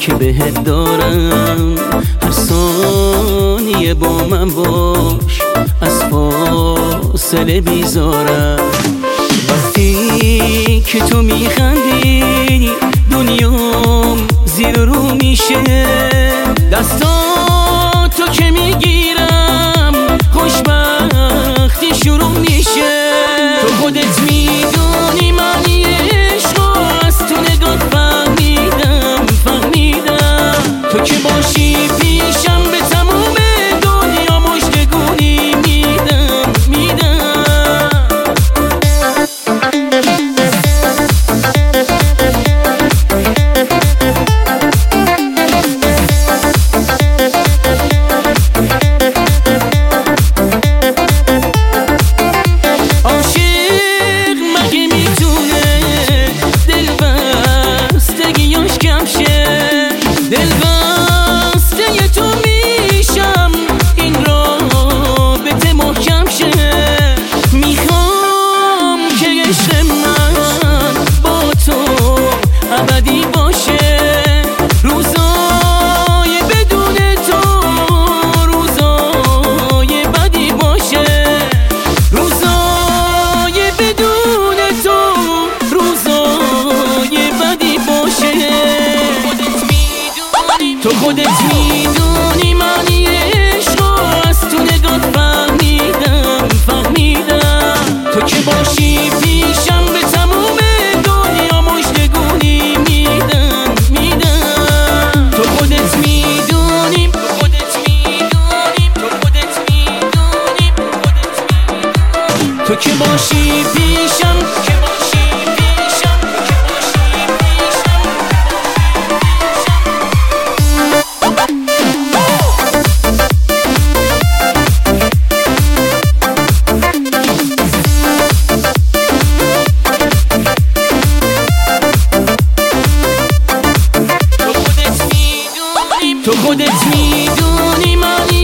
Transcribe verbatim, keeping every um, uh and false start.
که بهت دارم. هر ثانیه با من باش، از فاصله بیزارم. وقتی که تو میخندی دنیام زیر رو میشه. دستاتو که میگیرم خوشبختی شروع میشه. تو خودت میدونی معنی عشقو، از تو نگات فهمیدم فهمیدم. تو که باشی پیشم به تموم دنیا مژدگونی میدم میدم. دلبسته تو میشم این رابطه محکم شه. میخوام که عشق من با تو ابدی باشه. روزای بدون تو روزای بدی باشه. روزای بدون تو روزای بدی باشه. تو خودت میدونی معنی عشقو، از تو نگات فهمیدم فهمیدم. تو که باشی پیشم به تموم دنیا مژدگونی میدم میدم. تو خودت میدونی تو خودت میدونی تو خودت میدونی تو که باشی پیشم که باشی پیشم که باشی پیشم. تو خودت میدونی معنی